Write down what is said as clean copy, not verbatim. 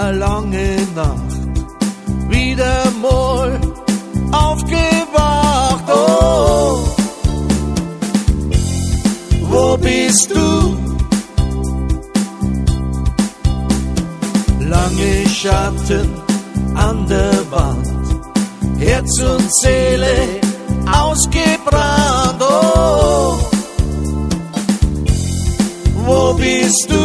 eine lange Nacht, wieder mal aufgewacht. Oh, wo bist du? Lange Schatten an der Wand, Herz und Seele ausgebrannt. Oh, wo bist du?